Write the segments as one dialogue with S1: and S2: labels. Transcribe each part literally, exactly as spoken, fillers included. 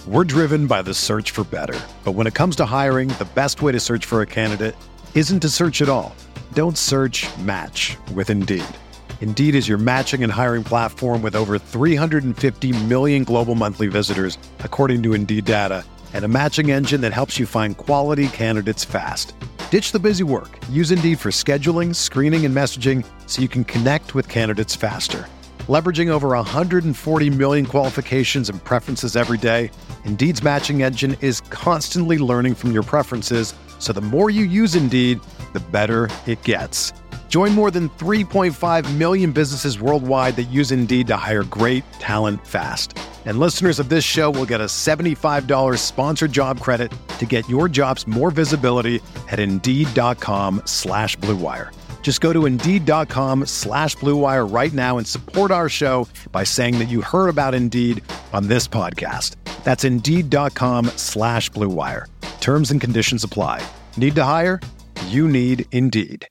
S1: We're driven by the search for better. But when it comes to hiring, the best way to search for a candidate isn't to search at all. Don't search, match with Indeed. Indeed is your matching and hiring platform with over three hundred fifty million global monthly visitors, according to Indeed data, and a matching engine that helps you find quality candidates fast. Ditch the busy work. Use Indeed for scheduling, screening, and messaging so you can connect with candidates faster. Leveraging over one hundred forty million qualifications and preferences every day, Indeed's matching engine is constantly learning from your preferences, so the more you use Indeed, the better it gets. Join more than three point five million businesses worldwide that use Indeed to hire great talent fast. And listeners of this show will get a seventy-five dollars sponsored job credit to get your jobs more visibility at Indeed.com slash Blue Wire. Just go to Indeed.com slash Blue Wire right now and support our show by saying that you heard about Indeed on this podcast. That's Indeed.com slash Blue Wire. Terms and conditions apply. Need to hire? You need Indeed.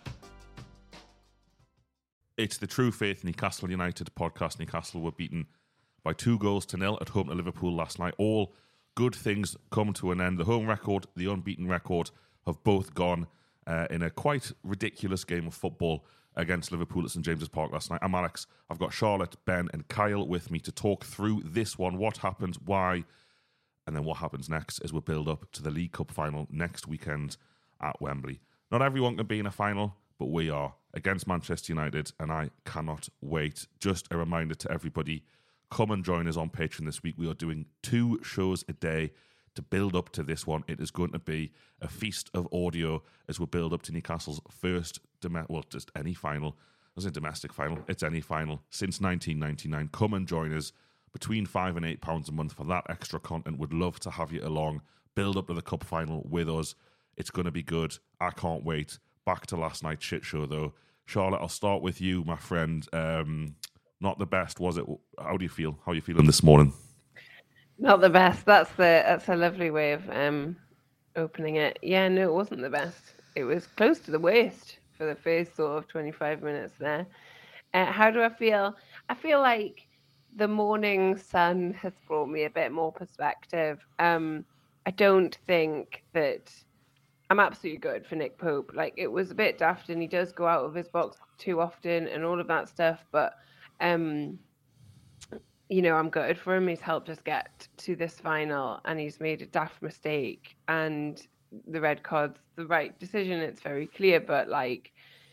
S2: It's the True Faith Newcastle United podcast. Newcastle were beaten by two goals to nil at home to Liverpool last night. All good things come to an end. The home record, the unbeaten record have both gone Uh, in a quite ridiculous game of football against Liverpool at St James's Park last night. I'm Alex. I've got Charlotte, Ben and Kyle with me to talk through this one, what happened, why, and then what happens next as we build up to the League Cup final next weekend at Wembley. Not everyone can be in a final, but we are against Manchester United, and I cannot wait. Just a reminder to everybody, come and join us on Patreon this week. We are doing two shows a day to build up to this one. It is going to be a feast of audio as we build up to Newcastle's first, dom- well, just any final. I was a domestic final. It's any final since nineteen ninety-nine. Come and join us between five and eight pounds a month for that extra content. Would love to have you along. Build up to the cup final with us. It's going to be good. I can't wait. Back to last night's shit show though. Charlotte, I'll start with you, my friend. Um, not the best, was it? How do you feel? How are you feeling this morning?
S3: Not the best. That's the that's a lovely way of um, opening it. Yeah, no, it wasn't the best. It was close to the waist for the first sort of twenty-five minutes there. Uh, how do I feel? I feel like the morning sun has brought me a bit more perspective. Um, I don't think that I'm absolutely good for Nick Pope. Like, it was a bit daft, and he does go out of his box too often and all of that stuff. But um, you know, I'm gutted for him. He's helped us get to this final, and he's made a daft mistake. And the red card's the right decision. It's very clear, but like,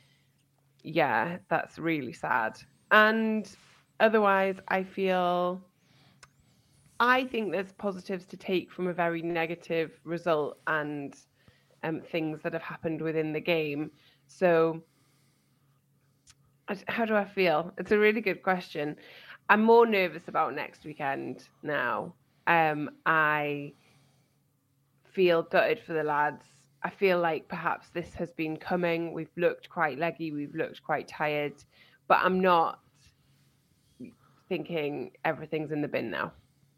S3: yeah, that's really sad. And otherwise, I feel, I think there's positives to take from a very negative result and um, things that have happened within the game. So, how do I feel? It's a really good question. I'm more nervous about next weekend now. Um, I feel gutted for the lads. I feel like perhaps this has been coming. We've looked quite leggy. We've looked quite tired. But I'm not thinking everything's in the bin now.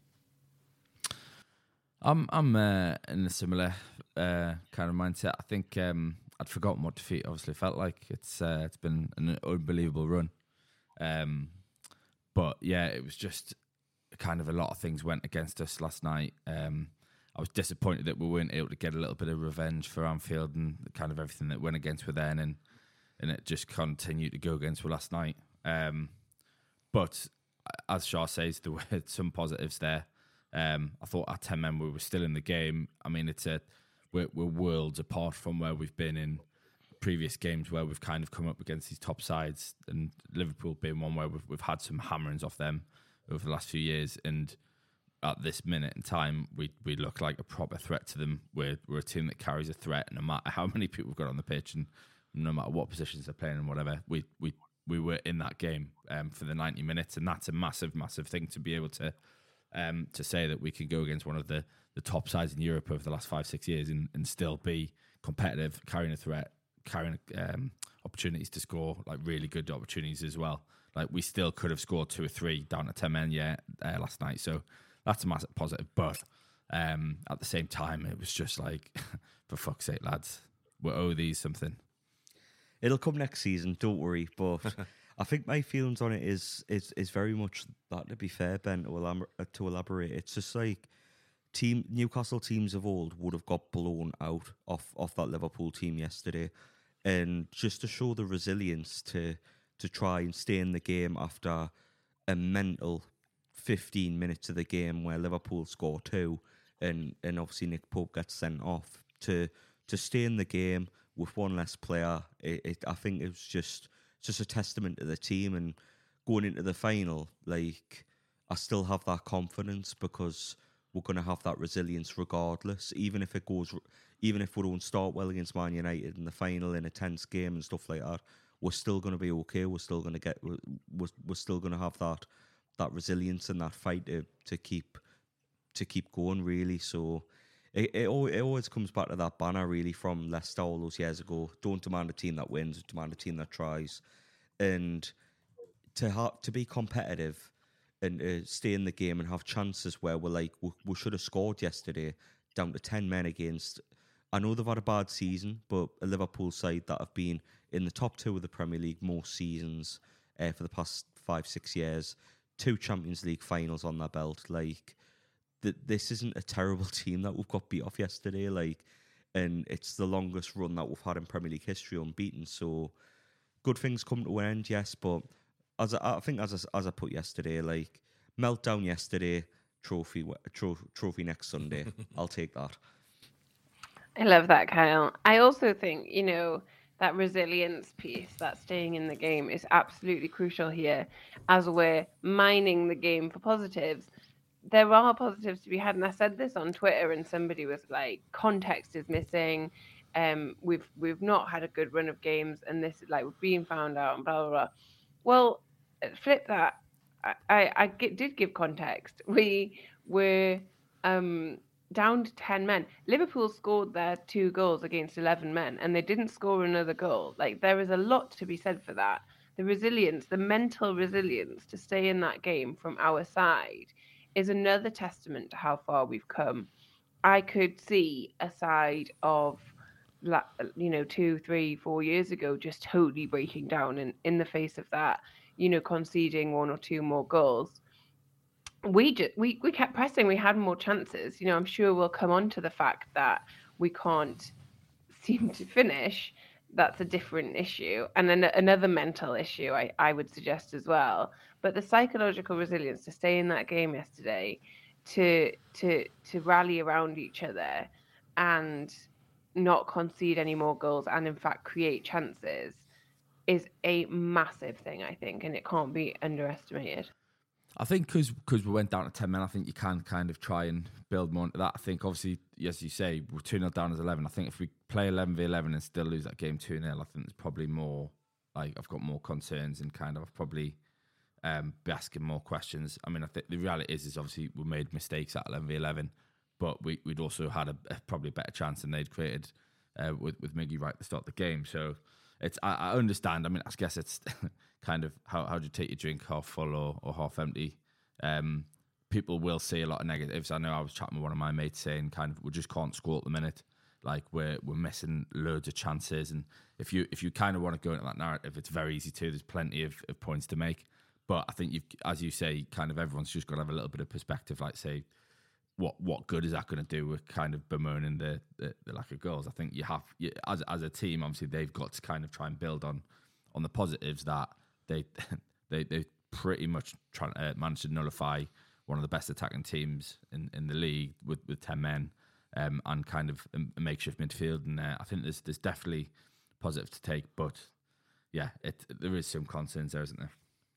S4: I'm I'm uh, in a similar uh, kind of mindset. I think um, I'd forgotten what defeat obviously felt like. It's uh, it's been an unbelievable run. Um, But yeah, it was just kind of a lot of things went against us last night. Um, I was disappointed that we weren't able to get a little bit of revenge for Anfield and kind of everything that went against with then, and and it just continued to go against with last night. Um, but as Shah says, there were some positives there. Um, I thought our ten men we were still in the game. I mean, it's a we're, we're worlds apart from where we've been in previous games where we've kind of come up against these top sides, and Liverpool being one where we've, we've had some hammerings off them over the last few years, and at this minute in time we we look like a proper threat to them. We're, we're a team that carries a threat, no matter how many people we've got on the pitch and no matter what positions they're playing and whatever, we we, we were in that game um, for the ninety minutes, and that's a massive massive thing to be able to um, to say that we can go against one of the, the top sides in Europe over the last five six years and, and still be competitive, carrying a threat, carrying um, opportunities to score, like really good opportunities as well. Like, we still could have scored two or three down to ten men, yeah, uh, last night. So that's a massive positive. But um, at the same time, it was just like, for fuck's sake, lads, we owe these something.
S5: It'll come next season, don't worry. But I think my feelings on it is is is very much that. To be fair, Ben, to, elabor- to elaborate, it's just like team Newcastle teams of old would have got blown out off off that Liverpool team yesterday, and just to show the resilience to to try and stay in the game after a mental fifteen minutes of the game where Liverpool score two, and and obviously Nick Pope gets sent off, to to stay in the game with one less player. It, it I think it was just just a testament to the team, and going into the final, like, I still have that confidence because we're going to have that resilience regardless. Even if it goes, even if we don't start well against Man United in the final in a tense game and stuff like that, we're still going to be okay. We're still going to get, we're, we're still going to have that that resilience and that fight to, to keep to keep going, really. So it, it it always comes back to that banner, really, from Leicester all those years ago. Don't demand a team that wins, demand a team that tries. And to ha- to be competitive and uh, stay in the game and have chances where we're like, we, we should have scored yesterday, down to ten men against, I know they've had a bad season, but a Liverpool side that have been in the top two of the Premier League most seasons uh, for the past five, six years, two Champions League finals on their belt. Like, th- this isn't a terrible team that we've got beat off yesterday. Like, and it's the longest run that we've had in Premier League history unbeaten. So good things come to an end, yes, but as I, I think as I, as I put yesterday, like, meltdown yesterday, trophy tro- trophy next Sunday. I'll take that.
S3: I love that, Kyle. I also think, you know, that resilience piece, that staying in the game, is absolutely crucial here. As we're mining the game for positives, there are positives to be had. And I said this on Twitter, and somebody was like, context is missing. Um, we've we've not had a good run of games, and this is like, we're being found out and blah, blah, blah. Well, flip that. I, I, I did give context. We were um, down to ten men. Liverpool scored their two goals against eleven men, and they didn't score another goal. Like, there is a lot to be said for that. The resilience, the mental resilience to stay in that game from our side is another testament to how far we've come. I could see a side of, you know, two, three, four years ago just totally breaking down in, in the face of that, you know, conceding one or two more goals. We just we, we kept pressing. We had more chances. You know, I'm sure we'll come on to the fact that we can't seem to finish. That's a different issue. And then another mental issue, I, I would suggest as well. But the psychological resilience to stay in that game yesterday, to to to rally around each other and not concede any more goals, and in fact create chances, is a massive thing, I think, and it can't be underestimated.
S4: I think because we went down to ten men, I think you can kind of try and build more into that. I think, obviously, as you say, we're two nil down as eleven. I think if we play eleven v eleven and still lose that game two nil, I think there's probably more, like, I've got more concerns and kind of I've probably um, be asking more questions. I mean, I think the reality is, is obviously we made mistakes at eleven v eleven, but we, we'd also had a, a probably a better chance than they'd created uh, with, with Miggy right at the start of the game. So it's I, I understand. I mean, I guess it's kind of how how do you take your drink, half full or, or half empty? Um, people will say a lot of negatives. I know I was chatting with one of my mates saying kind of we just can't score at the minute. Like we're we're missing loads of chances, and if you if you kind of want to go into that narrative, it's very easy to. There's plenty of, of points to make, but I think you've, as you say, kind of everyone's just got to have a little bit of perspective. Like, say, what what good is that going to do with kind of bemoaning the, the, the lack of goals? I think you have you, as as a team, obviously they've got to kind of try and build on on the positives that they they they pretty much trying to uh, manage to nullify one of the best attacking teams in, in the league with, with ten men. Um, and kind of a, a makeshift midfield, and uh, I think there's there's definitely positive to take, but yeah, it there is some concerns there, isn't there?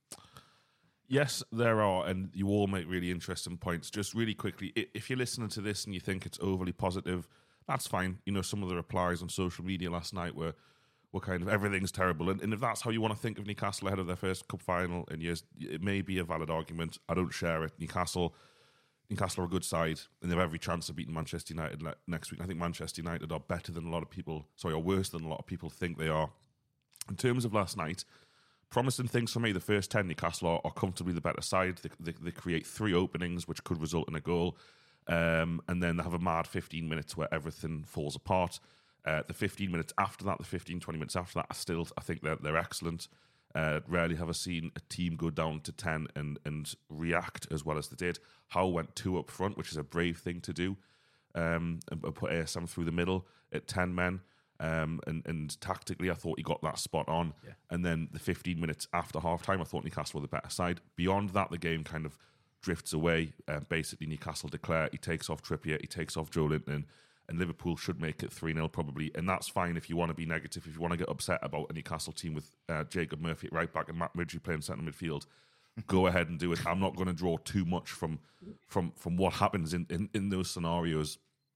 S2: Yes, there are, and you all make really interesting points. Just really quickly, if you're listening to this and you think it's overly positive, that's fine. You know, some of the replies on social media last night were were kind of everything's terrible, and, and if that's how you want to think of Newcastle ahead of their first cup final in years, it may be a valid argument. I don't share it. Newcastle. Newcastle are a good side, and they have every chance of beating Manchester United le- next week. I think Manchester United are better than a lot of people, sorry, or worse than a lot of people think they are. In terms of last night, promising things for me, the first ten, Newcastle are, are comfortably the better side. They, they, they create three openings, which could result in a goal, um, and then they have a mad fifteen minutes where everything falls apart. Uh, the fifteen minutes after that, the fifteen, twenty minutes after that, are still, I think they're, they're excellent. Uh, rarely have I seen a team go down to ten and, and react as well as they did. Howe went two up front, which is a brave thing to do, um, and, and put A S M through the middle at ten men. Um, and, and tactically, I thought he got that spot on.
S4: Yeah.
S2: And then the fifteen minutes after half-time, I thought Newcastle were the better side. Beyond that, the game kind of drifts away. Uh, basically, Newcastle declare, he takes off Trippier, he takes off Joe Linton, and Liverpool should make it three nil probably. And that's fine if you want to be negative, if you want to get upset about a Newcastle team with uh, Jacob Murphy at right back and Matt Ridgely playing centre midfield. Go ahead and do it. I'm not going to draw too much from from from what happens in, in, in those scenarios.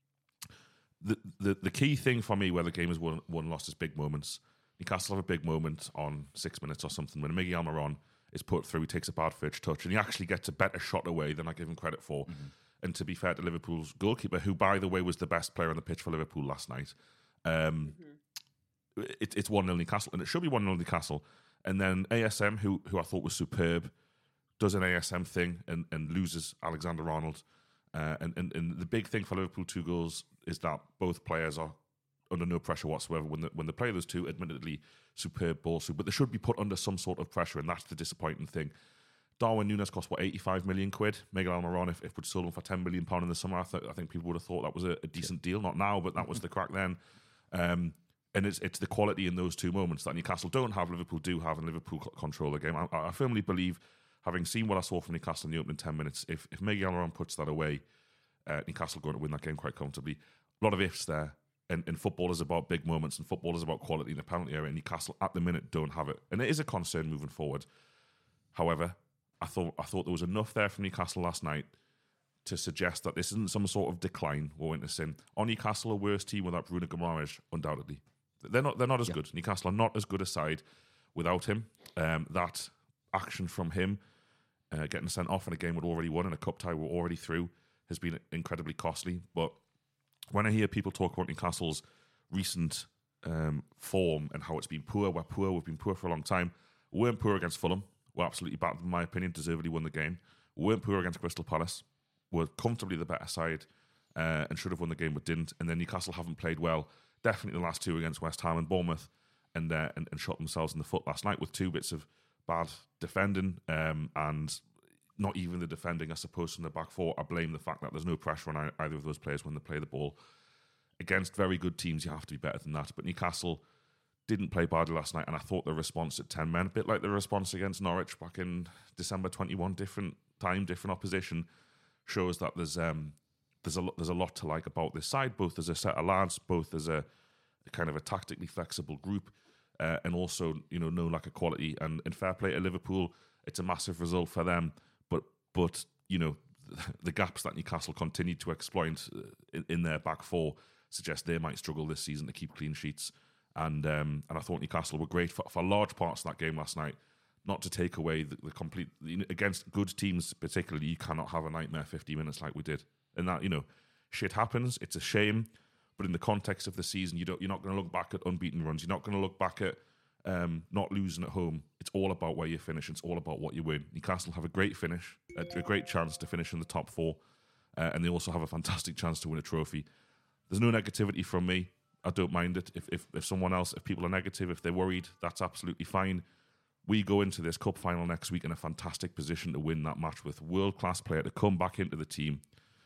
S2: The, the the key thing for me where the game is won, won lost is big moments. Newcastle have a big moment on six minutes or something when Miggy Almiron is put through, he takes a bad first touch, and he actually gets a better shot away than I give him credit for. Mm-hmm. And to be fair to Liverpool's goalkeeper, who, by the way, was the best player on the pitch for Liverpool last night, um, mm-hmm. it, it's one nil Newcastle, and it should be one nil Newcastle. And then A S M, who who I thought was superb, does an A S M thing and, and loses Alexander-Arnold. Uh, and, and, and the big thing for Liverpool two goals is that both players are under no pressure whatsoever when the, when they play those two, admittedly superb balls, but they should be put under some sort of pressure, and that's the disappointing thing. Darwin Núñez cost, what, eighty-five million quid? Miguel Almiron, if, if we'd sold him for ten million pounds in the summer, I, th- I think people would have thought that was a, a decent deal. Not now, but that was the crack then. Um, and it's it's the quality in those two moments that Newcastle don't have, Liverpool do have, and Liverpool c- control the game. I, I firmly believe, having seen what I saw from Newcastle in the opening ten minutes, if, if Miguel Almiron puts that away, uh, Newcastle are going to win that game quite comfortably. A lot of ifs there. And, and football is about big moments, and football is about quality in the penalty area, and Newcastle at the minute don't have it. And it is a concern moving forward. However, I thought I thought there was enough there from Newcastle last night to suggest that this isn't some sort of decline we're witnessing. Are Newcastle a worse team without Bruno Guimaraes? Undoubtedly. They're not They're not as yeah. good. Newcastle are not as good a side without him. Um, that action from him, uh, getting sent off in a game we'd already won and a cup tie we're already through, has been incredibly costly. But when I hear people talk about Newcastle's recent um, form and how it's been poor, we're poor, we've been poor for a long time. We weren't poor against Fulham. We're absolutely bad, in my opinion, deservedly won the game. We weren't poor against Crystal Palace. We're comfortably the better side uh, and should have won the game, but didn't. And then Newcastle haven't played well, definitely the last two against West Ham and Bournemouth, and uh, and, and shot themselves in the foot last night with two bits of bad defending um, and not even the defending, I suppose, from the back four. I blame the fact that there's no pressure on either of those players when they play the ball. Against very good teams, you have to be better than that. But Newcastle didn't play badly last night, and I thought the response at ten men, a bit like the response against Norwich back in December twenty-one, different time, different opposition, shows that there's um, there's a lot, there's a lot to like about this side, both as a set of lads, both as a, a kind of a tactically flexible group, uh, and also, you know, no lack of quality. And in fair play to Liverpool, it's a massive result for them. But, but you know, the gaps that Newcastle continue to exploit in, in their back four suggest they might struggle this season to keep clean sheets. And um, and I thought Newcastle were great for, for large parts of that game last night. Not to take away the, the complete... Against good teams particularly, you cannot have a nightmare fifty minutes like we did. And that, you know, shit happens. It's a shame. But in the context of the season, you don't, you're not going to look back at unbeaten runs. You're not going to look back at um, not losing at home. It's all about where you finish. It's all about what you win. Newcastle have a great finish, a, a great chance to finish in the top four. Uh, and they also have a fantastic chance to win a trophy. There's no negativity from me. I don't mind it. If, if if someone else, if people are negative, if they're worried, that's absolutely fine. We go into this cup final next week in a fantastic position to win that match with world-class player to come back into the team.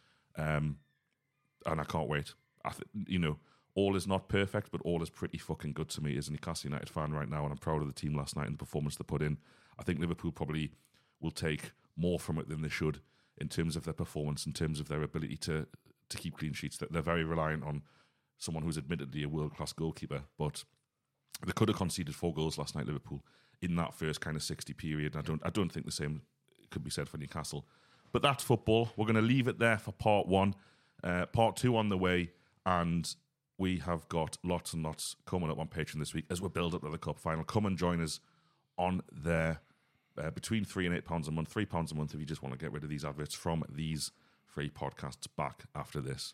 S2: Um, and I can't wait. I th- you know, all is not perfect, but all is pretty fucking good to me as a Newcastle United fan right now, and I'm proud of the team last night and the performance they put in. I think Liverpool probably will take more from it than they should in terms of their performance, in terms of their ability to to keep clean sheets. That they're very reliant on someone who's admittedly a world-class goalkeeper, but they could have conceded four goals last night, Liverpool, in that first kind of sixty period. I don't I don't think the same could be said for Newcastle. But that's football. We're going to leave it there for part one. Uh, part two on the way, and we have got lots and lots coming up on Patreon this week as we build up to the cup final. Come and join us on there uh, between three and eight pounds a month, three pounds a month if you just want to get rid of these adverts from these free podcasts. Back after this.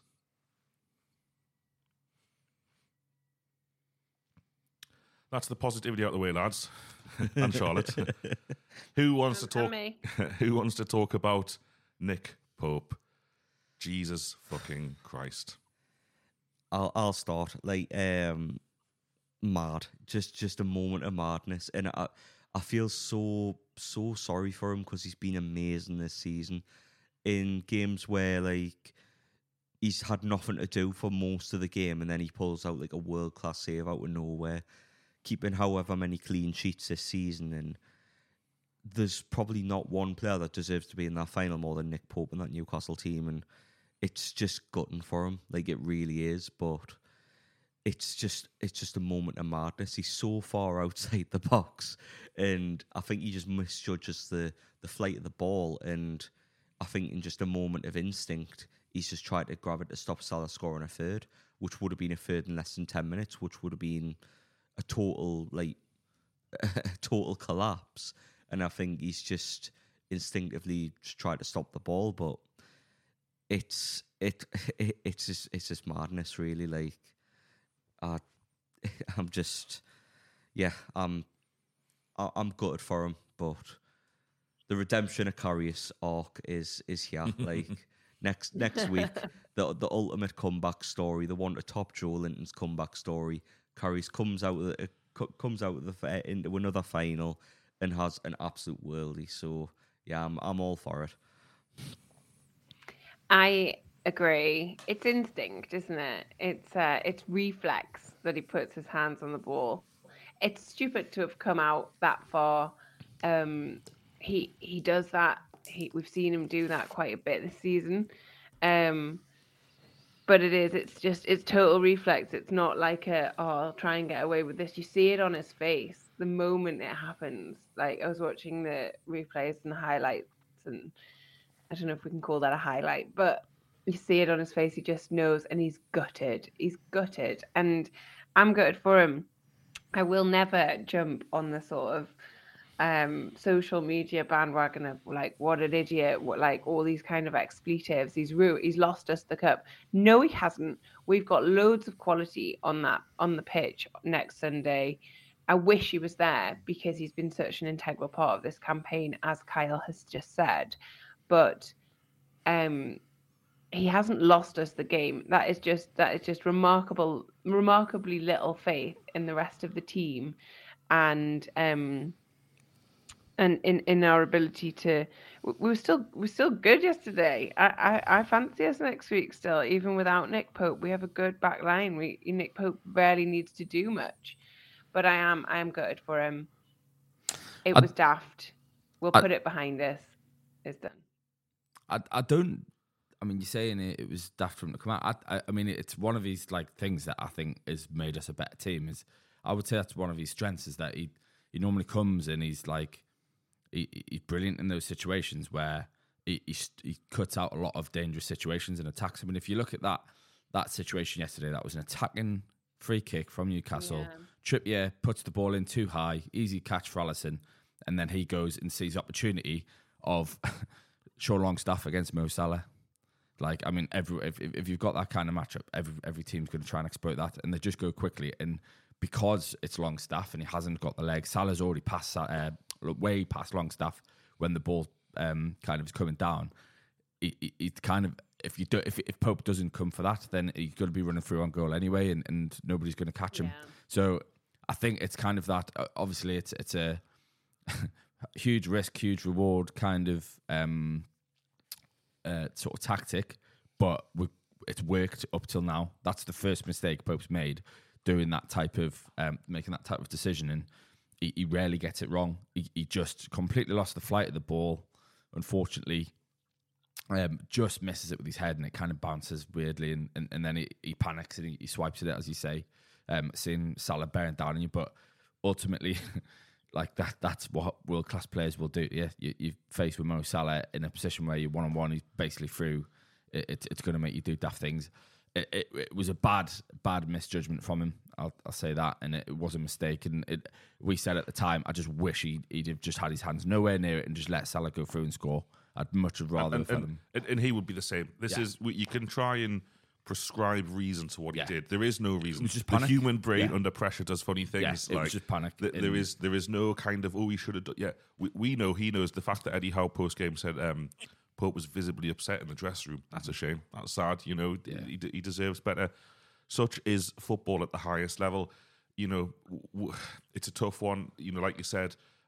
S2: That's the positivity out the way, lads. And Charlotte. Who wants to talk who wants to talk about Nick Pope? Jesus fucking Christ.
S5: I'll I'll start. Like um mad. Just just a moment of madness. And I I feel so so sorry for him because he's been amazing this season in games where like he's had nothing to do for most of the game, and then he pulls out like a world class save out of nowhere, keeping however many clean sheets this season. And there's probably not one player that deserves to be in that final more than Nick Pope and that Newcastle team, and it's just gutting for him. Like, it really is, but it's just it's just a moment of madness. He's so far outside the box, and I think he just misjudges the the flight of the ball. And I think in just a moment of instinct, he's just tried to grab it to stop Salah scoring a third, which would have been a third in less than ten minutes, which would have been a total like a total collapse. And I think he's just instinctively just tried to stop the ball, but it's it, it it's just it's just madness, really. Like, I, I'm just yeah, I'm I'm gutted for him, but the redemption of Karius arc is is here. Like next next week, the the ultimate comeback story, the one to top Joe Linton's comeback story. Karius comes out of the, comes out of the into another final and has an absolute worldie. So yeah, I'm I'm all for it.
S3: I agree. It's instinct, isn't it? It's uh, it's reflex that he puts his hands on the ball. It's stupid to have come out that far. Um, he he does that. He, we've seen him do that quite a bit this season. Um, but it is. It's just it's total reflex. It's not like a oh I'll try and get away with this. You see it on his face the moment it happens. Like, I was watching the replays and the highlights, and I don't know if we can call that a highlight, but you see it on his face. He just knows, and he's gutted. He's gutted, and I'm gutted for him. I will never jump on the sort of um, social media bandwagon of like, what an idiot, what, like all these kind of expletives. He's ru- he's lost us the cup. No, he hasn't. We've got loads of quality on that on the pitch next Sunday. I wish he was there because he's been such an integral part of this campaign, as Kyle has just said. But um, he hasn't lost us the game. That is just that is just remarkable, remarkably little faith in the rest of the team, and um, and in, in our ability to. We were still we were still good yesterday. I, I, I fancy us next week still, even without Nick Pope. We have a good back line. We Nick Pope barely needs to do much. But I am I am gutted for him. It
S4: I,
S3: was daft. We'll
S4: I,
S3: put it behind us. It's done.
S4: I I don't. I mean, you're saying it, it was daft for him to come out. I, I I mean, it's one of these like things that I think has made us a better team. Is I would say that's one of his strengths, is that he he normally comes and he's like he, he's brilliant in those situations where he, he he cuts out a lot of dangerous situations and attacks them. And if you look at that that situation yesterday, that was an attacking free kick from Newcastle.
S3: Yeah.
S4: Trippier puts the ball in too high, easy catch for Alisson, and then he goes and sees opportunity of Shaw Longstaff against Mo Salah. Like, I mean, every if if you've got that kind of matchup, every every team's going to try and exploit that, and they just go quickly. And because it's Longstaff and he hasn't got the legs, Salah's already passed uh, way past Longstaff when the ball um, kind of is coming down. He, he, he kind of if you do if if Pope doesn't come for that, then he's going to be running through on goal anyway, and, and nobody's going to catch him.
S3: Yeah.
S4: So I think it's kind of that. Uh, obviously, it's it's a huge risk, huge reward kind of um, uh, sort of tactic, but we, it's worked up till now. That's the first mistake Pope's made, doing that type of um, making that type of decision, and he, he rarely gets it wrong. He, he just completely lost the flight of the ball. Unfortunately, um, just misses it with his head, and it kind of bounces weirdly, and, and, and then he, he panics and he, he swipes it, as you say. Um, seeing Salah bearing down on you, but ultimately, like that, that's what world class players will do. Yeah, you, you're faced with Mo Salah in a position where you're one on one, he's basically through. It, it, it's going to make you do daft things. It, it, it was a bad, bad misjudgment from him. I'll, I'll say that, and it, it was a mistake. And it, we said at the time, I just wish he'd, he'd have just had his hands nowhere near it and just let Salah go through and score. I'd much rather
S2: and,
S4: have
S2: and,
S4: him.
S2: And, and he would be the same. This
S4: Yeah.
S2: is you can try and prescribe reason to what
S4: Yeah.
S2: he did. There is no reason.
S4: It was just
S2: the
S4: panic.
S2: human brain
S4: Yeah.
S2: under pressure does funny things.
S4: Yeah, it
S2: like,
S4: was just panic.
S2: th- there
S4: And-
S2: is there is no kind of oh he should have done. Yeah, we, we know he knows. The fact that Eddie Howe post game said um, Pope was visibly upset in the dressing room. That's a shame. That's sad. You know,
S4: Yeah.
S2: he, he deserves better. Such is football at the highest level. You know, w- w- it's a tough one. You know, like you said,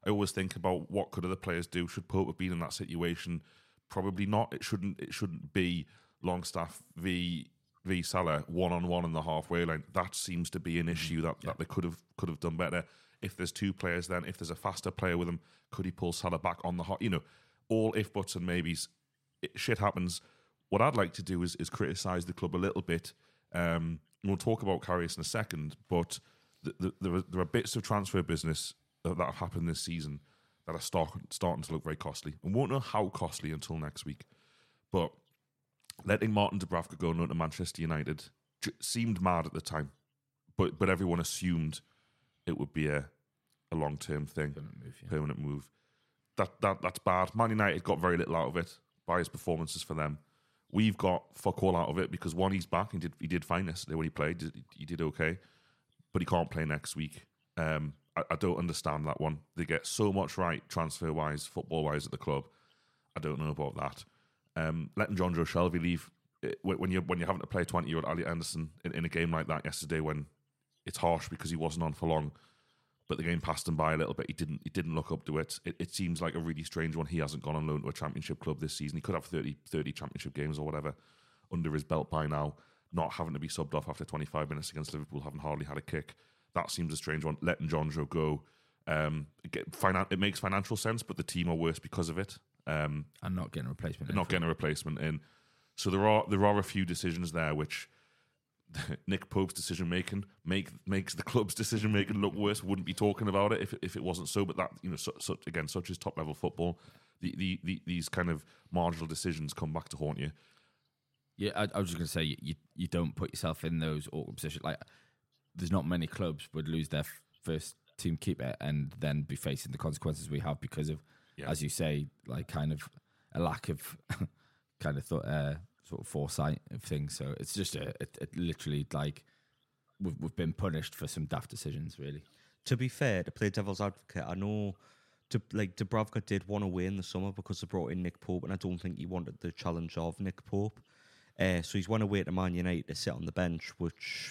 S2: I always think about what could other players do. Should Pope have been in that situation? Probably not. It shouldn't. It shouldn't be Longstaff v v Salah one on one in the halfway line. That seems to be an issue that,
S4: Yeah.
S2: that they could have could have done better. If there's two players, then if there's a faster player with him, could he pull Salah back on the hot? You know, all if buts and maybes. It, shit happens. What I'd like to do is is criticise the club a little bit. Um, we'll talk about Karius in a second, but the, the, there are there are bits of transfer business that, that have happened this season that are start, starting to look very costly. And won't know how costly until next week. But letting Martin Dubravka go to Manchester United j- seemed mad at the time, but but everyone assumed it would be a, a long term thing,
S4: Permanent move, yeah.
S2: permanent move. That that that's bad. Man United got very little out of it by his performances for them. We've got fuck all out of it because one, he's back. He did he did fine yesterday when he played. He, he did okay, but he can't play next week. Um, I, I don't understand that one. They get so much right transfer wise, football wise at the club. I don't know about that. Um, letting John Joe Shelby leave it, when you when you're having to play twenty year old Ali Anderson in, in a game like that yesterday, when it's harsh because he wasn't on for long, but the game passed him by a little bit. He didn't he didn't look up to it. It, it seems like a really strange one. He hasn't gone on loan to a championship club this season. He could have thirty, thirty championship games or whatever under his belt by now, not having to be subbed off after twenty-five minutes against Liverpool, having hardly had a kick. That seems a strange one. Letting John Joe go, um, it, get, finan- it makes financial sense, but the team are worse because of it. Um,
S4: And not getting a replacement.
S2: not getting a replacement in. So there are there are a few decisions there which Nick Pope's decision making make makes the club's decision making look worse. Wouldn't be talking about it if if it wasn't so. But that, you know, so, so, again, such is top level football. The, the the these kind of marginal decisions come back to haunt you.
S4: Yeah, I, I was just going to say you, you you don't put yourself in those awkward positions. Like, there's not many clubs would lose their f- first team keeper and then be facing the consequences we have because of,
S2: Yeah.
S4: as you say, like kind of a lack of kind of thought, uh, sort of foresight of things. So it's just a it, it literally like we've we've been punished for some daft decisions, really.
S5: To be fair, to play devil's advocate, I know to like Dubravka did want to win in the summer because they brought in Nick Pope, and I don't think he wanted the challenge of Nick Pope. Uh, so he's won away to Man United to sit on the bench, which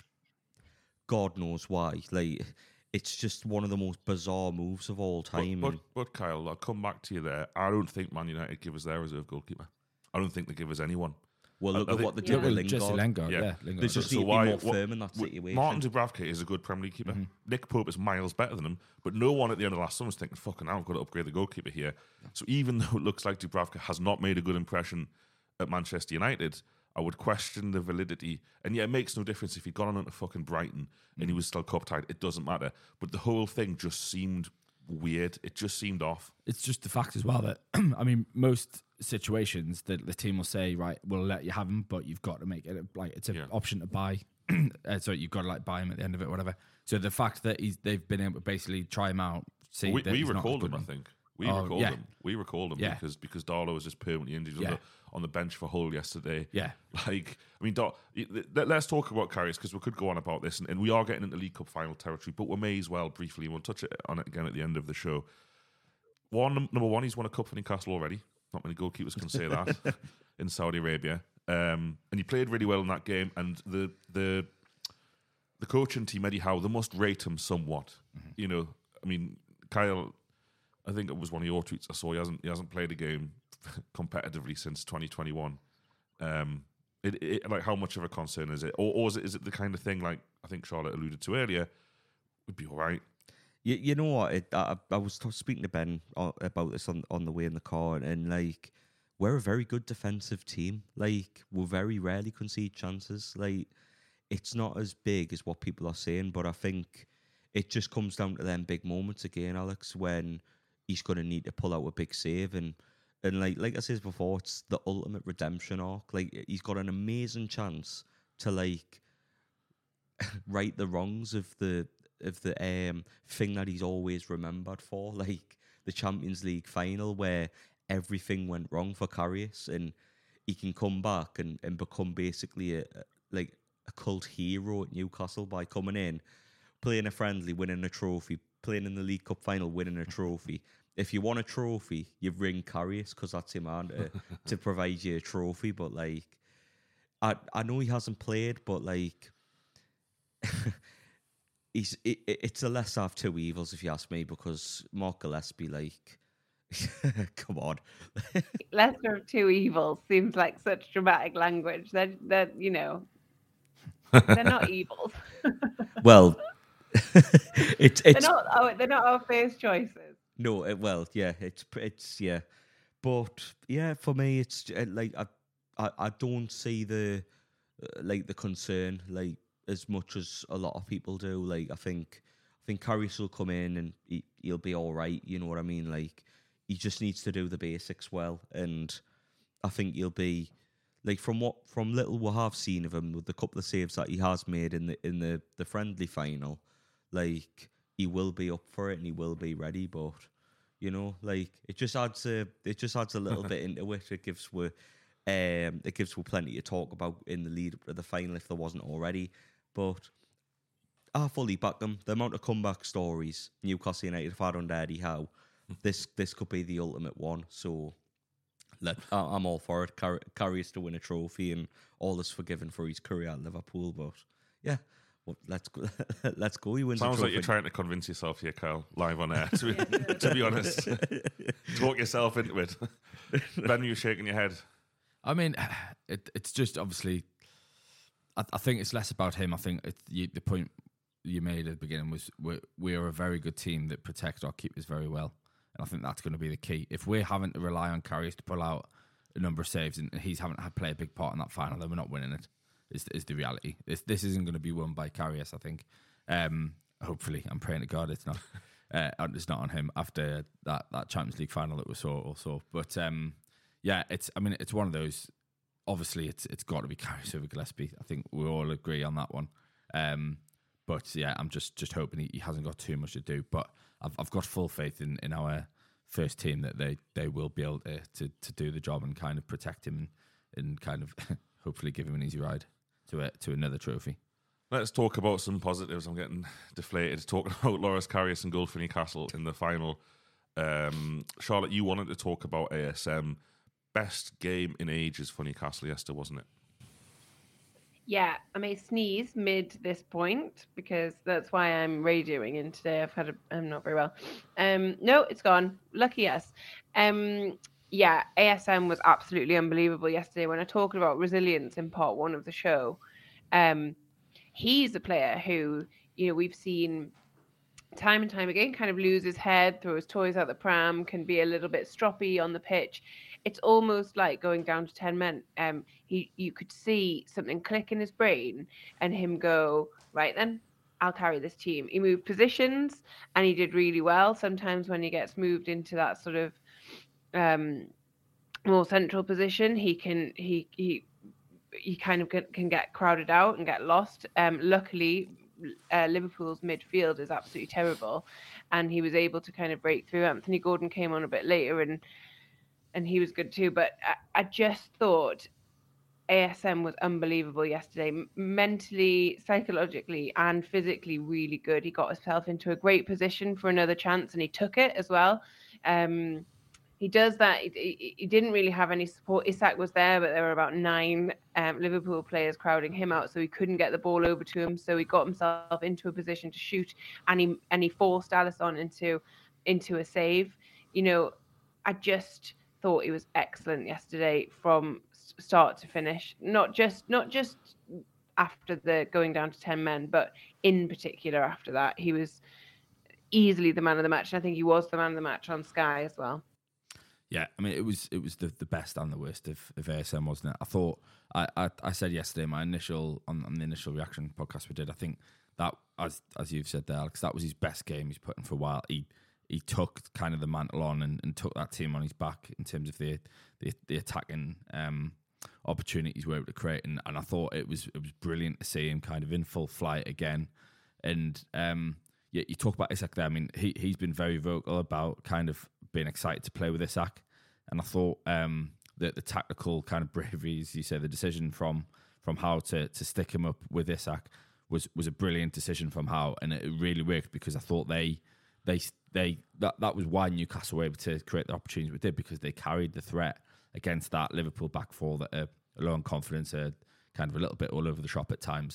S5: God knows why. Like, it's just one of the most bizarre moves of all time.
S2: But, but, but Kyle, I'll come back to you there. I don't think Man United give us their reserve goalkeeper. I don't think they give us anyone.
S5: well, look
S2: I
S5: at
S2: think-
S5: what they
S3: Yeah.
S5: did with
S3: Well,
S4: Jesse
S5: Lingard.
S4: Lingard,
S2: Yeah.
S4: yeah, Lingard.
S5: They just
S2: So
S5: need to be
S2: why-
S5: more
S2: what-
S5: firm in that
S2: w-
S5: situation.
S2: Martin Dubravka is a good Premier League keeper.
S4: Mm-hmm.
S2: Nick Pope is miles better than him, but no one at the end of last summer was thinking, fucking hell, I've got to upgrade the goalkeeper here. So even though it looks like Dubravka has not made a good impression at Manchester United, I would question the validity. And yeah, it makes no difference if he'd gone on to fucking Brighton and he was still cup tied. It doesn't matter. But the whole thing just seemed weird. It just seemed off.
S4: It's just the fact as well that, I mean, most situations that the team will say, right, we'll let you have him, but you've got to make it like it's an
S2: Yeah.
S4: option to buy. uh, so you've got to like buy him at the end of it, whatever. So the fact that he's they've been able to basically try him out, see
S2: we
S4: that
S2: we
S4: he's not a
S2: recalled
S4: good
S2: him, I
S4: one.
S2: think. We
S4: Oh,
S2: recalled
S4: yeah.
S2: him. We recalled him
S4: Yeah.
S2: because because Darlow was just permanently injured. He was
S4: Yeah.
S2: on, the, on the bench for Hull yesterday.
S4: Yeah.
S2: Like, I mean, Dar- let, let's talk about Karius because we could go on about this, and, and we are getting into League Cup final territory, but we may as well briefly, and we'll touch it on it again at the end of the show. One Number one, he's won a cup for Newcastle already. Not many goalkeepers can say that in Saudi Arabia. Um, and he played really well in that game, and the the the coaching team, Eddie Howe, they must rate him somewhat.
S4: Mm-hmm.
S2: You know, I mean, Kyle, I think it was one of your tweets I saw. He hasn't he hasn't played a game competitively since twenty twenty-one. Um, it, it, like, how much of a concern is it, or, or is it is it the kind of thing like I think Charlotte alluded to earlier? Would be all right.
S5: You, you know what? It, I, I was t- speaking to Ben uh, about this on, on the way in the car, and, and like, we're a very good defensive team. Like, we very rarely concede chances. Like, it's not as big as what people are saying, but I think it just comes down to them big moments again, Alex, when he's going to need to pull out a big save. And, and like like I said before, it's the ultimate redemption arc. Like, he's got an amazing chance to, like, right the wrongs of the of the um, thing that he's always remembered for, like the Champions League final where everything went wrong for Karius, and he can come back and, and become basically a, a like a cult hero at Newcastle by coming in, playing a friendly, winning a trophy, playing in the League Cup final, winning a trophy. If you want a trophy, you bring Karius because that's your man to, to provide you a trophy. But like, I I know he hasn't played, but like. he's it, it's a lesser of two evils, if you ask me, because Mark Gillespie, like, come on.
S3: Lesser of two evils seems like such dramatic language. They're, they're you know, they're not evils.
S5: Well, it's
S3: they're
S5: it's
S3: not. Oh, they're not our first choices.
S5: no. It, well, yeah, it's it's yeah, but yeah, for me, it's uh, like I I, I don't see the uh, like the concern like as much as a lot of people do. Like I think I think Karius will come in and he, he'll be all right. You know what I mean? Like he just needs to do the basics well, and I think he'll be like from what from little we have seen of him with the couple of saves that he has made in the in the, the friendly final, like he will be up for it and he will be ready. But you know, like it just adds a it just adds a little bit into it. It gives we um it gives we plenty to talk about in the lead up to the final if there wasn't already. But I fully back them. The amount of comeback stories Newcastle United have had under Eddie Howe, this this could be the ultimate one. So let, I, I'm all for it. Car- Karius to win a trophy and all is forgiven for his career at Liverpool. But yeah, well, let's go. let's go. He wins.
S2: Sounds
S5: a trophy.
S2: like you're trying to convince yourself here, Kyle, live on air. To be, to be honest, talk yourself into it. Ben, you're shaking your head.
S4: I mean, it, it's just obviously. I, I think it's less about him. I think it, you, the point you made at the beginning was we're, we are a very good team that protect our keepers very well. And I think that's going to be the key. If we're having to rely on Karius to pull out a number of saves and he's having to play a big part in that final, then we're not winning it, is, is the reality. This this isn't going to be won by Karius, I think. Um, hopefully, I'm praying to God it's not uh, it's not on him after that, that Champions League final that we saw also. But um, yeah, it's I mean, it's one of those, obviously it's it's got to be Karius over Gillespie. I think we all agree on that one. Um, but yeah, I'm just, just hoping he, he hasn't got too much to do. But I've I've got full faith in, in our first team that they, they will be able to, to to do the job and kind of protect him and, and kind of hopefully give him an easy ride to a, to another trophy.
S2: Let's talk about some positives. I'm getting deflated talking about Loris Karius and goal for Newcastle in the final. Um, Charlotte, you wanted to talk about A S M. Best game in ages for Newcastle yesterday, wasn't it?
S3: Yeah, I may sneeze mid this point because that's why I'm radioing in today. I've had a, I'm not very well. Um, no, it's gone. Lucky us. Um, yeah, A S M was absolutely unbelievable yesterday. When I talked about resilience in part one of the show, um, he's a player who, you know, we've seen time and time again kind of lose his head, throw his toys out the pram, can be a little bit stroppy on the pitch. It's almost like going down to ten men. Um, he, you could see something click in his brain and him go, right then, I'll carry this team. He moved positions and he did really well. Sometimes when he gets moved into that sort of um, more central position, he can he he he kind of can get crowded out and get lost. Um, luckily, uh, Liverpool's midfield is absolutely terrible, and he was able to kind of break through. Anthony Gordon came on a bit later and. And he was good too. But I, I just thought A S M was unbelievable yesterday. M- mentally, psychologically, and physically really good. He got himself into a great position for another chance, and he took it as well. Um, he does that. He, he, he didn't really have any support. Isak was there, but there were about nine um, Liverpool players crowding him out, so he couldn't get the ball over to him. So he got himself into a position to shoot, and he and he forced Alisson into into a save. You know, I just... thought he was excellent yesterday from start to finish. Not just not just after the going down to ten men, but in particular after that, he was easily the man of the match. And I think he was the man of the match on Sky as well.
S4: Yeah, I mean it was it was the, the best and the worst of, of A S M, wasn't it? I thought I, I, I said yesterday my initial on, on the initial reaction podcast we did. I think that as as you've said there, Alex, that was his best game he's put in for a while. He. He took kind of the mantle on and, and took that team on his back in terms of the the, the attacking um, opportunities we were able to create, and, and I thought it was it was brilliant to see him kind of in full flight again. And um, yeah, you talk about Isak there. I mean, he he's been very vocal about kind of being excited to play with Isak, and I thought um, that the tactical kind of bravery, as you say, the decision from from Howe to to stick him up with Isak was was a brilliant decision from Howe, and it really worked because I thought they. They they that, that was why Newcastle were able to create the opportunities we did, because they carried the threat against that Liverpool back four that are low on confidence, are kind of a little bit all over the shop at times.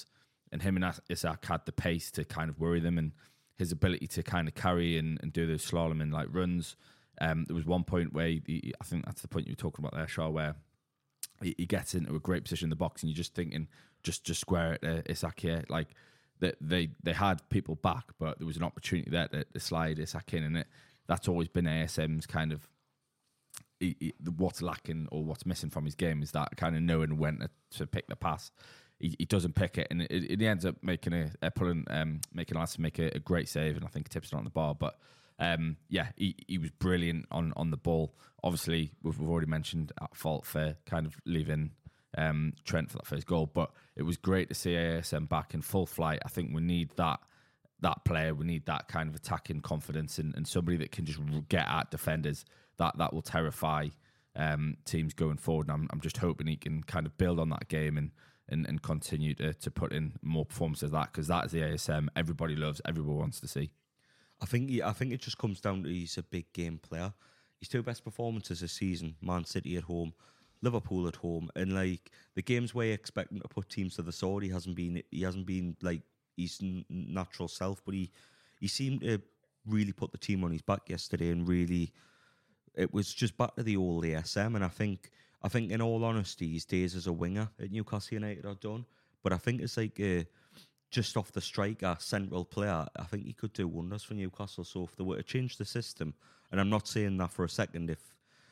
S4: and him and Isak had the pace to kind of worry them, and his ability to kind of carry and, and do those slalom and like runs. Um, there was one point where he, he, I think that's the point you were talking about there, Shaw, where he, he gets into a great position in the box, and you're just thinking, just just square it to Isak here. Like they, they they had people back, but there was an opportunity there to, to slide Isak in, and it that's always been A S M's kind of he, he, what's lacking or what's missing from his game is that kind of knowing when to, to pick the pass. He, he doesn't pick it, and it, it, he ends up making a, a pulling, um, making Alisson make a, a great save, and I think tips it on the bar. But um, yeah, he, he was brilliant on, on the ball. Obviously, we've, we've already mentioned at fault for kind of leaving um, Trent for that first goal, but it was great to see A S M back in full flight. I think we need that that player. We need that kind of attacking confidence and, and somebody that can just get at defenders. That that will terrify um, teams going forward. And I'm, I'm just hoping he can kind of build on that game and. And, and continue to, to put in more performances of that, because that is the A S M everybody loves, everyone wants to see.
S5: I think he, I think it just comes down to he's a big game player. His two best performances this season: Man City at home, Liverpool at home, and like the games where you expect him to put teams to the sword, he hasn't been. He hasn't been like his n- natural self, but he he seemed to really put the team on his back yesterday, and really it was just back to the old A S M. And I think. I think, in all honesty, his days as a winger at Newcastle United are done. But I think it's like uh, just off the striker, central player. I think he could do wonders for Newcastle. So if they were to change the system, and I'm not saying that for a second, if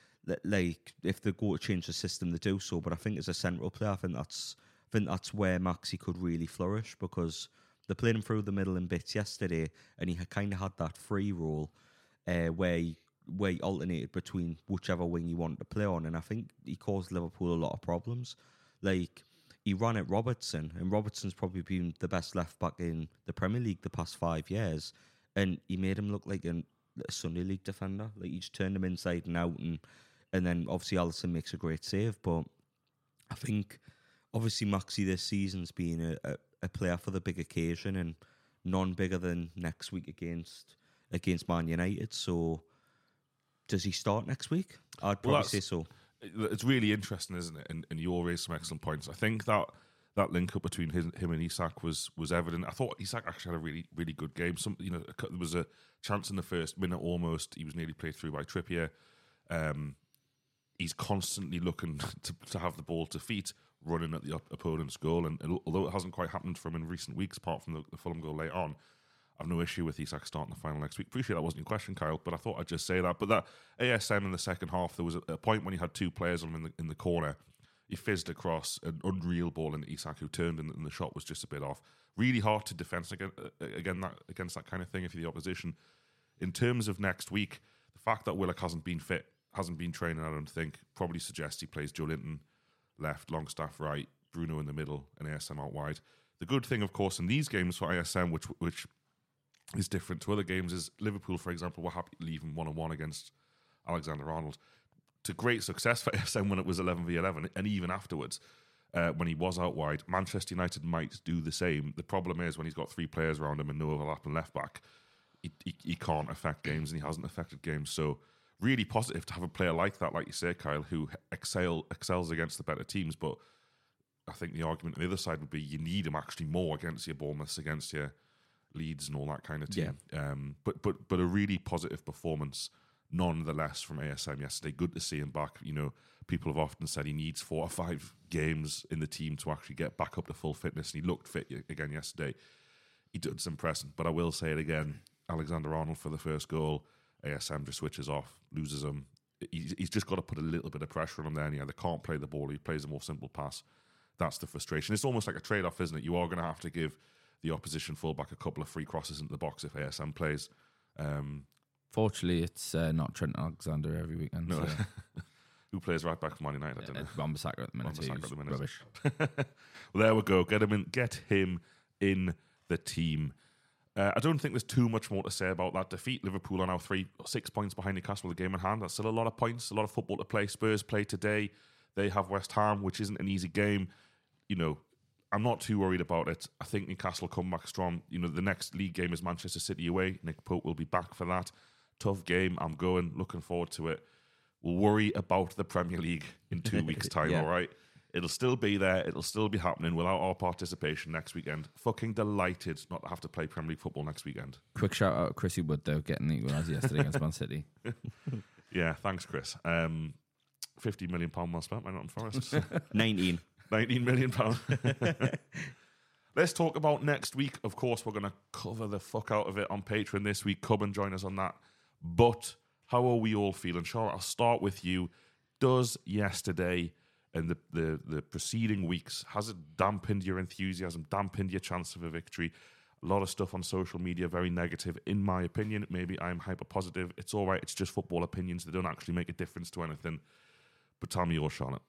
S5: like if they go to change the system, they do so. But I think as a central player, I think that's I think that's where Maxi could really flourish, because they played him through the middle in bits yesterday, and he had kind of had that free role uh, where. He, where he alternated between whichever wing he wanted to play on, and I think he caused Liverpool a lot of problems. Like, he ran at Robertson, and Robertson's probably been the best left back in the Premier League the past five years, and he made him look like an, a Sunday League defender. Like, he just turned him inside and out, and and then obviously Alisson makes a great save. But I think obviously Maxi this season's been a, a, a player for the big occasion, and none bigger than next week against against Man United. So. Does he start next week? I'd probably well, say so.
S2: It's really interesting, isn't it? And, and you all raised some excellent points. I think that that link up between his, him and Isak was was evident. I thought Isak actually had a really really good game. Some you know there was a chance in the first minute almost. He was nearly played through by Trippier. Um, he's constantly looking to, to have the ball to feet, running at the op- opponent's goal. And although it hasn't quite happened for him in recent weeks, apart from the, the Fulham goal later on, I've no issue with Isak starting the final next week. Appreciate that wasn't your question, Kyle, but I thought I'd just say that. But that A S M in the second half, there was a, a point when he had two players on him in the, in the corner. He fizzed across an unreal ball into Isak, who turned, and, and the shot was just a bit off. Really hard to defend against, again, that, against that kind of thing if you're the opposition. In terms of next week, the fact that Willock hasn't been fit, hasn't been training, I don't think, probably suggests he plays Joe Linton left, Longstaff right, Bruno in the middle, and A S M out wide. The good thing, of course, in these games for A S M, which which is different to other games, is Liverpool, for example, were happy to leave him one-on-one against Alexander-Arnold to great success for A S M when it was eleven v eleven, and even afterwards uh, when he was out wide. Manchester United might do the same. The problem is when he's got three players around him and no overlap in left back, he, he, he can't affect games, and he hasn't affected games. So really positive to have a player like that, like you say, Kyle, who excel excels against the better teams. But I think the argument on the other side would be you need him actually more against your Bournemouths, against your Leeds and all that kind of team. Yeah. Um, but but but a really positive performance nonetheless from A S M yesterday. Good to see him back. You know, people have often said he needs four or five games in the team to actually get back up to full fitness, and he looked fit again yesterday. He does impress him, but I will say it again, Alexander-Arnold for the first goal, A S M just switches off, loses him. He's, he's just got to put a little bit of pressure on him there, and yeah, they can't play the ball. He plays a more simple pass. That's the frustration. It's almost like a trade-off, isn't it? You are going to have to give the opposition fullback a couple of free crosses into the box if A S M plays. Um,
S4: Fortunately, it's uh, not Trent Alexander every weekend.
S2: No.
S4: So.
S2: Who plays right back for Man United? I don't
S4: uh,
S2: know.
S4: Wan-Bissaka at the minute.
S2: Wan-Bissaka at the minute.
S4: Rubbish.
S2: Well, there we go. Get him in. Get him in the team. Uh, I don't think there's too much more to say about that defeat. Liverpool are now three, six points behind Newcastle with the game in hand. That's still a lot of points, a lot of football to play. Spurs play today. They have West Ham, which isn't an easy game. You know, I'm not too worried about it. I think Newcastle come back strong. You know, the next league game is Manchester City away. Nick Pope will be back for that. Tough game. I'm going. Looking forward to it. We'll worry about the Premier League in two weeks' time,
S4: yeah.
S2: all right? It'll still be there. It'll still be happening without our participation next weekend. Fucking delighted not to have to play Premier League football next weekend.
S4: Quick shout out to Chrissy Wood, though, getting the equaliser yesterday against Man City.
S2: Yeah, thanks, Chris. Um, fifty million pounds well spent by Nottingham Forest.
S5: nineteen.
S2: nineteen million pounds. Let's talk about next week. Of course, we're going to cover the fuck out of it on Patreon this week. Come and join us on that. But how are we all feeling? Charlotte, I'll start with you. Does yesterday and the, the, the preceding weeks, has it dampened your enthusiasm, dampened your chance of a victory? A lot of stuff on social media, very negative. In my opinion, maybe I'm hyper positive. It's all right. It's just football opinions. They don't actually make a difference to anything. But tell me yours, Charlotte.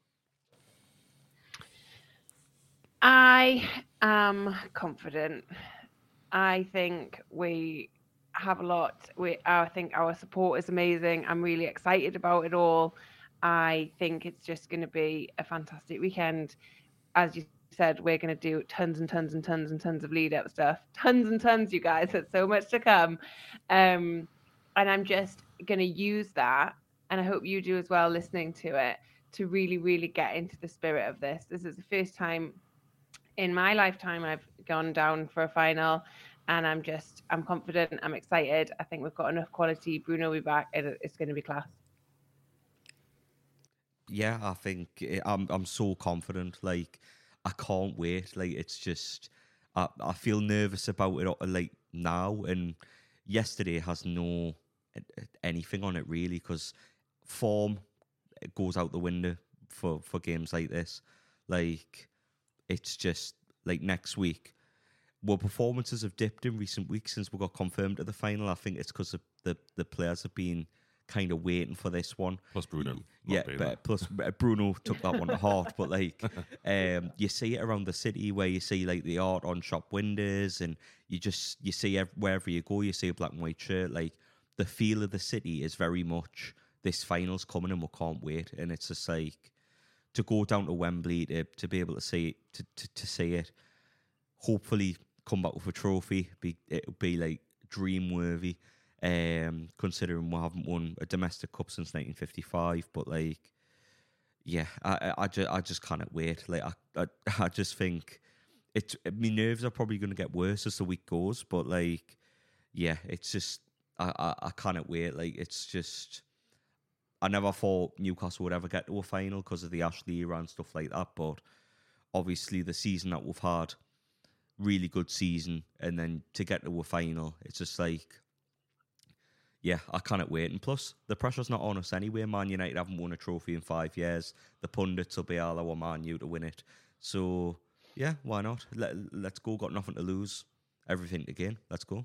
S3: I am confident. I think we have a lot. We, I think our support is amazing. I'm really excited about it all. I think it's just going to be a fantastic weekend. As you said, we're going to do tons and tons and tons and tons of lead-up stuff. Tons and tons, you guys. There's so much to come. Um, and I'm just going to use that, and I hope you do as well, listening to it, to really, really get into the spirit of this. This is the first time in my lifetime I've gone down for a final, and I'm just, I'm confident, I'm excited. I think we've got enough quality. Bruno will be back, and it's going to be class.
S5: Yeah, I think it, I'm I'm so confident. Like, I can't wait. Like, it's just, I, I feel nervous about it like now, and yesterday has no anything on it really, because form it goes out the window for, for games like this. Like, it's just like next week, well, performances have dipped in recent weeks since we got confirmed to the final. I think it's because the, the players have been kind of waiting for this one.
S2: Plus Bruno.
S5: Yeah, but plus Bruno took that one to heart. But like, um, you see it around the city where you see like the art on shop windows, and you just you see ev- wherever you go, you see a black and white shirt. Like, the feel of the city is very much this final's coming and we can't wait. And it's just like, to go down to Wembley to, to be able to see to, to to see it, hopefully come back with a trophy. Be it'll be like dream worthy. Um, considering we haven't won a domestic cup since nineteen fifty-five, but like, yeah, I I, I just I just cannot wait. Like, I I, I just think it. My nerves are probably going to get worse as the week goes, but like, yeah, it's just I, I I cannot wait. Like, it's just, I never thought Newcastle would ever get to a final because of the Ashley era and stuff like that, but obviously the season that we've had, really good season, and then to get to a final, it's just like, yeah, I cannot wait. And plus, the pressure's not on us anyway. Man United haven't won a trophy in five years. The pundits will be all our Man U to win it. So, yeah, why not? Let, let's go. Got nothing to lose, everything to gain. Let's go.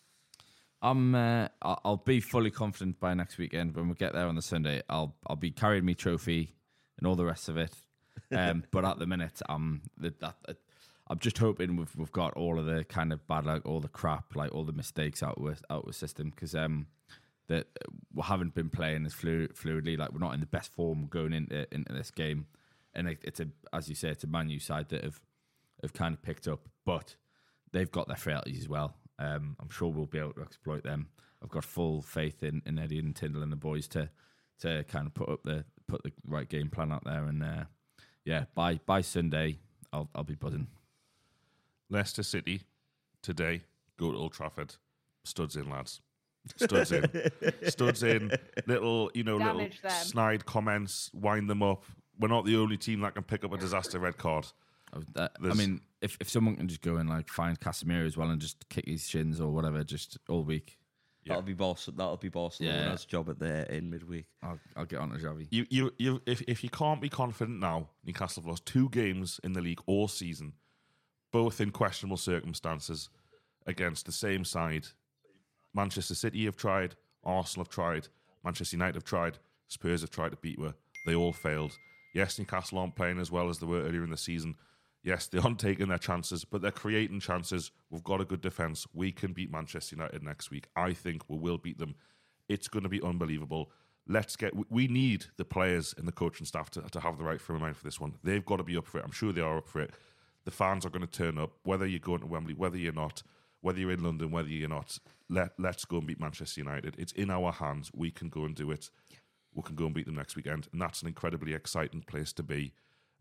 S4: I'm. Uh, I'll I'll be fully confident by next weekend when we get there on the Sunday. I'll I'll be carrying me trophy and all the rest of it. Um, but at the minute, I'm that, that I'm just hoping we've we've got all of the kind of bad luck, all the crap, like all the mistakes out with out with system, because um that we haven't been playing as flu- fluidly. Like, we're not in the best form going into into this game, and it, it's a, as you say, it's a Man U side that have have kind of picked up, but they've got their frailties as well. Um, I'm sure we'll be able to exploit them. I've got full faith in, in Eddie and Tyndall and the boys to to kind of put up the put the right game plan out there, and uh, yeah, by by Sunday, I'll I'll be buzzing.
S2: Leicester City today, go to Old Trafford. Studs in, lads. Studs in. Studs in. Little, you know,
S3: Damage
S2: little
S3: them.
S2: snide comments, wind them up. We're not the only team that can pick up a disaster red card.
S4: I, was- that- I
S2: There's-
S4: mean, if, if someone can just go and like find Casemiro as well and just kick his shins or whatever, just all week,
S2: Yeah.
S5: That'll be boss. That'll be Barcelona's
S4: Yeah.
S5: job at the in midweek.
S4: I'll I'll get on to Xavi.
S2: You, you, you. If if you can't be confident now, Newcastle have lost two games in the league all season, both in questionable circumstances, against the same side. Manchester City have tried, Arsenal have tried, Manchester United have tried, Spurs have tried to beat her. They all failed. Yes, Newcastle aren't playing as well as they were earlier in the season. Yes, they aren't taking their chances, but they're creating chances. We've got a good defence. We can beat Manchester United next week. I think we will beat them. It's going to be unbelievable. Let's get. We need the players and the coaching staff to, to have the right frame of mind for this one. They've got to be up for it. I'm sure they are up for it. The fans are going to turn up, whether you're going to Wembley, whether you're not, whether you're in London, whether you're not. Let, let's go and beat Manchester United. It's in our hands. We can go and do it. We can go and beat them next weekend. And that's an incredibly exciting place to be.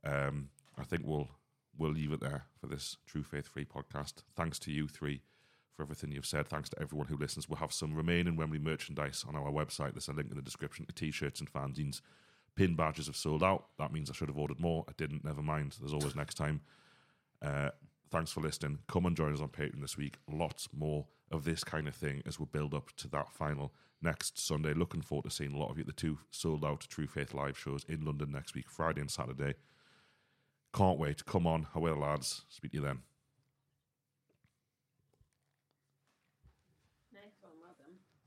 S2: Um, I think we'll we'll leave it there for this True Faith Free podcast. Thanks to you three for everything you've said. Thanks to everyone who listens. We'll have some remaining Wembley merchandise on our website. There's a link in the description to t-shirts and fanzines. Pin badges have sold out. That means I should have ordered more. I didn't. Never mind. There's always next time. Uh, thanks for listening. Come and join us on Patreon this week. Lots more of this kind of thing as we build up to that final next Sunday. Looking forward to seeing a lot of you at the two sold-out True Faith live shows in London next week, Friday and Saturday. Can't wait. Come on. How are the lads? Speak to you then.
S3: Nice one, well done.